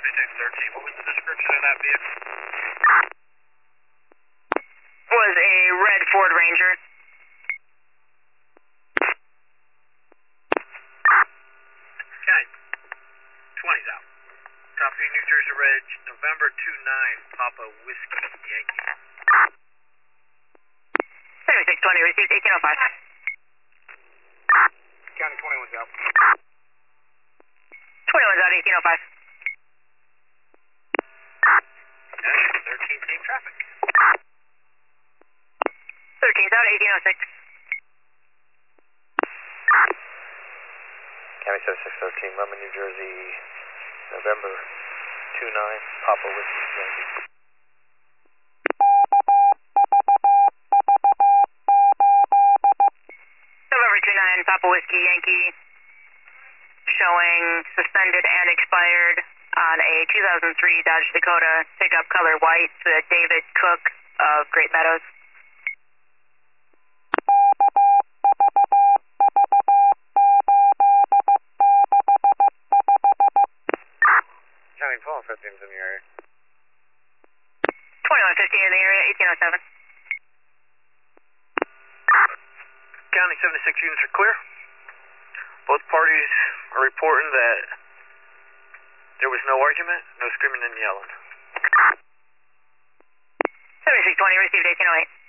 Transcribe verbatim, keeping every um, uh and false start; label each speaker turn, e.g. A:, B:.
A: seventy-six thirteen, what was the description of that vehicle?
B: Was a red Ford Ranger.
A: Okay, twenty's out. Copy New Jersey Reg, November two nine, Papa Whiskey, Yankee.
B: seventy-six twenty, received eighteen oh five.
A: County twenty-one's out.
B: twenty-one's out, eighteen oh five.
A: Okay, thirteen team traffic.
B: thirteen's out, eighteen oh six.
C: County seventy-six thirteen, Lemon, New Jersey, November two nine, Papa Whiskey, Yankee.
B: November two nine, Papa Whiskey, Yankee, showing suspended and expired on a two thousand three Dodge Dakota pickup color white to David Cook of Great Meadows.
C: County twelve fifteen's in the area.
B: twenty-one fifteen in the area, eighteen oh seven.
A: County seventy-six units are clear. Both parties are reporting that there was no argument, no screaming and yelling.
B: seventy-six twenty, received eighteen oh eight.